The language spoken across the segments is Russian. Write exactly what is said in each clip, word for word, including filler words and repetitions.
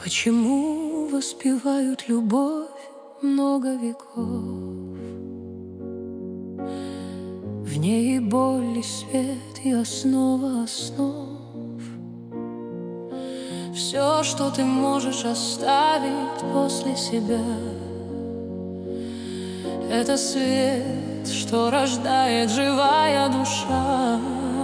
Почему воспевают любовь много веков? В ней и боль, и свет, и основа основ. Все, что ты можешь оставить после себя, это свет, что рождает живая душа.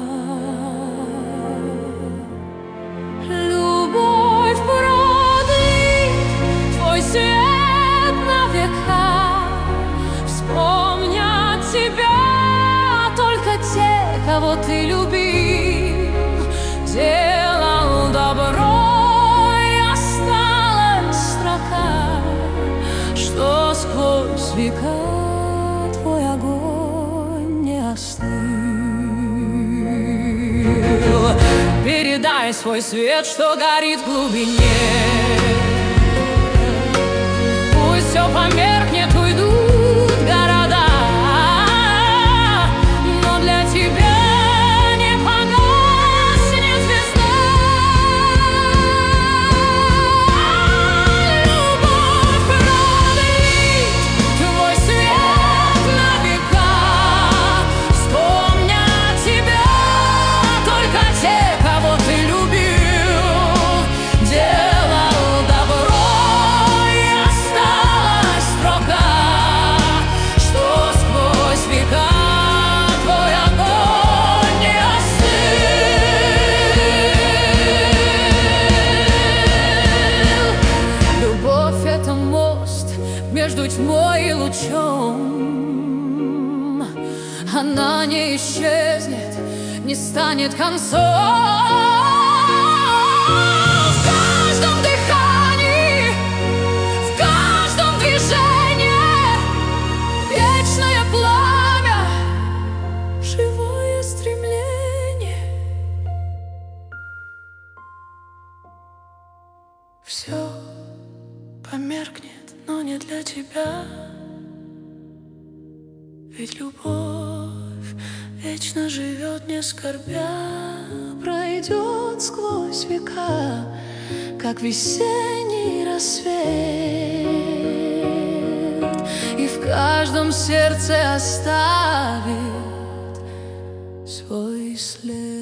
Любовь продлит твой свет на века. Вспомнят тебя только те, кого ты любил, делал добро, и осталась строка, что сквозь века твой огонь не остыл. Передай свой свет, что горит в глубине. Пусть все померкнет, уйдут города, но для тебя не погаснет звезда. Любовь продлит твой свет на века. Вспомнят тебя только те, кого ты любил, делал добро, и осталась строка, что сквозь века твой огонь не остыл. Любовь — это мост между тьмой и лучом. Она не исчезнет, не станет концом. В каждом дыхании, в каждом движении вечное пламя, живое стремление. Все померкнет, но не для тебя. Ведь любовь вечно живет, не скорбя, пройдет сквозь века, как весенний рассвет, и в каждом сердце оставит свой след.